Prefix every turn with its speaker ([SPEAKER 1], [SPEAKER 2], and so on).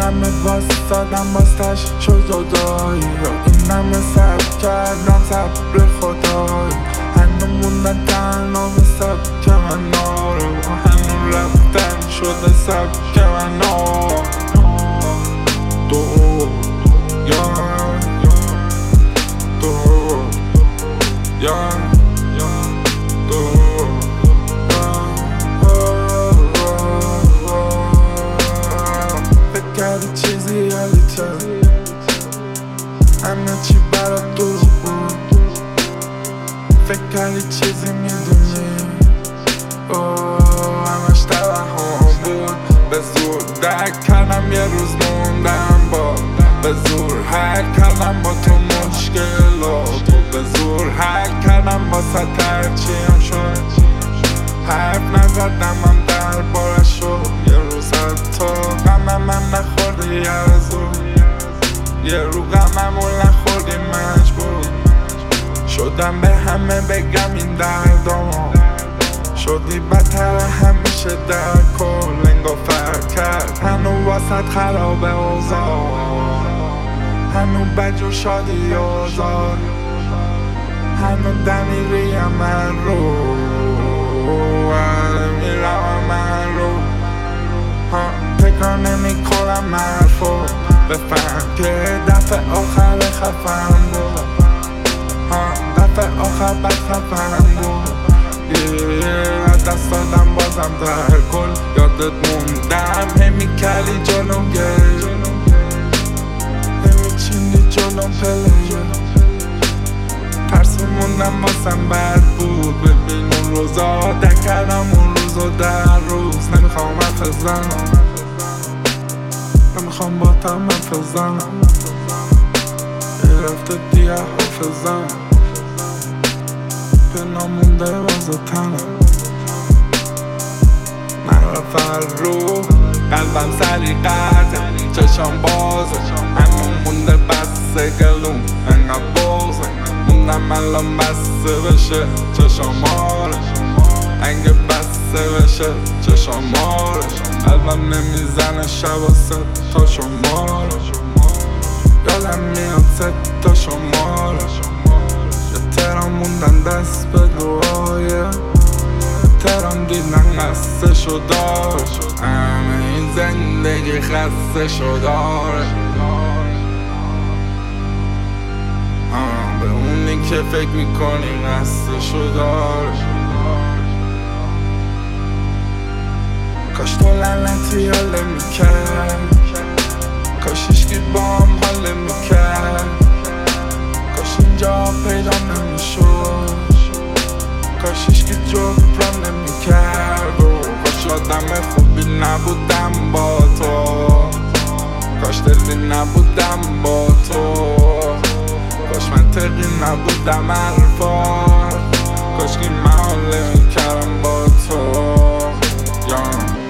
[SPEAKER 1] همه واسدادم باز تش شد جدایی. این همه صبر کردم صبر خدایی. هنو موندن تنها به سبک من نارو. هنو رفتن شده سبک من نارو. دو فکر کردی چیزی یادته همه چی برات دروغ بود. فکر کردی چیزی میدونی همش توهم بود. به زور درک کردم یه روز موندم با به زور حل کردم با تو مشکلاتو. به زور حل کردم با هرچیم شد. حرف نزدم من در بارشو. یه روز حتی غمم نخوردی یه رو غممون نخوردی مجبور شدم به همه بگم این دردام. شدی بدتر همیشه در کل انگار فرق کرد. هنو واسط خرابه اوضاع. هنو بجو شادی آزاد. هنو دمیریم من رو میرم من رو. تکرار نمی کنم حرفو. بفهم که دفعه آخر خفم بود. دفعه آخر بد خفم بود. دست دادم بازم در کل یادت موندم. همی کلی جلوم گل همی چینی جلوم پله. ترسو موندم باسم بد بود. ببین اون روزا دکردم اون روزو در روز. نمیخوام حرف بزنم نمیخوام با تم حرف بزنم. رفته دیگه حرف بزنم پنهان مونده باز تنم. من رفت رو قلبم سریقت چشم بازه. همون مونده بسته گلوم انقدر بازه. موندم الان بسته بشه چشماره. انگه بسته بشه چشماره. قلبم نمیزنه شب و ست تا شماره. یادم میاد ست تا شماره. تهران موندن دست به دعای. تهران دیدن خسته شو داشت. همه این زندگی خسته شو داره. به اونی که فکر میکنی خسته شو داره. کاش تو لعنتی حاله میکرد. کاش هیچکی با هم حاله میکرد. کاش اینجا پیدا نمیشد. کاش هیچکی جبران نمیکرد. کاش آدم خوبی نبودم با تو. کاش دلی نبودم با تو. کاش منطقی نبودم حرفات. کاش که من حاله میکردم با تو.